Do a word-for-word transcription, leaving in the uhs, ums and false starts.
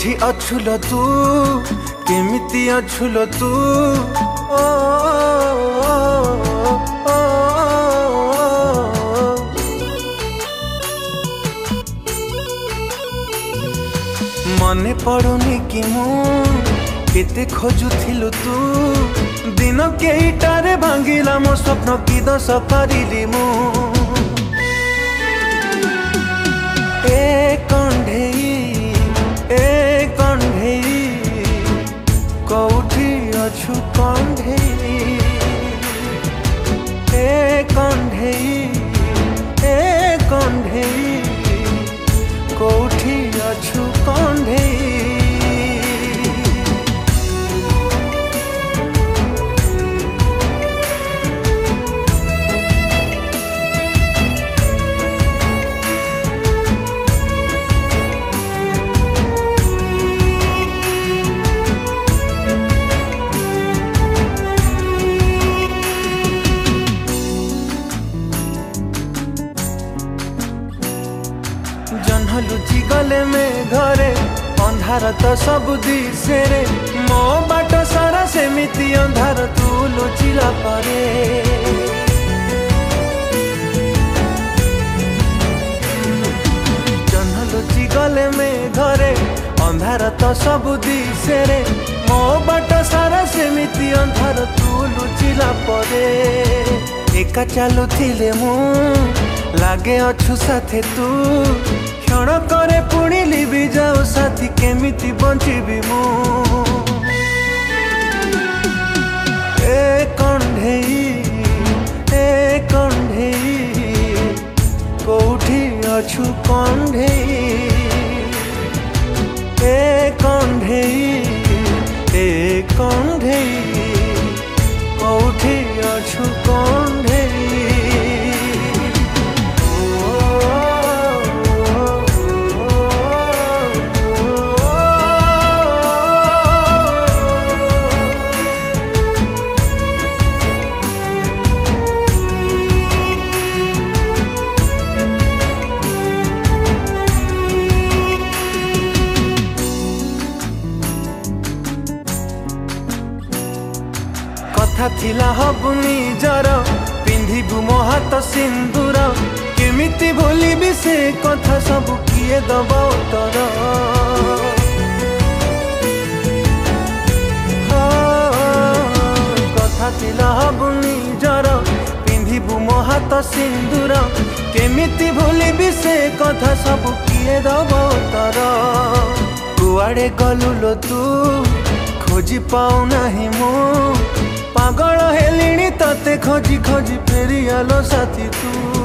कोठी अछुल तू केमिति अछुल तू ओ, ओ, ओ, मने पड़ुनी कि मु केते खोजुथिलु तू दिन केइटारे भांगिला मो स्वप्न कि दस करिली मु ए कंढेई ए कंढेई कौठी अछु कंढेई ए कंढेई ए कंढेई कौठी अछु कंढेई। लुचि गले में घरे अंधार तो सब दिसे रे मो बाट सारा सेमिति अंधार तू लुचिला परे जन्ह लुचि गले में घरे अंधार तो सब दिसे रे मो बाट सारा सेमिति अंधार तू लुचिला परे एका चालू थिले मु लागे अछु साथे तू क्षण करे पुणी लिबि जाओ साथी केमिति बंचिबि मु ए कंढेई ए कंढेई कौठी अछु कंढेई ए कंढेई ए कंढेई कौठी अछु कंढेई। कथा थिला हबुनी जर पिंधिबु मो हाथ सिंदूर केमिति भूलिबि से कथा सब किए दब उत्तर कथा थिला हबुनी जर पिंधिबु मो हाथ सिंदूर केमिति भूलिबि से कथा सब किए दब उत्तर कुआड़े गलु लो तू खोजी पाऊ नाही मु पागल हेलिणी तते खोजी खोजी फेरी आलो साथी तू।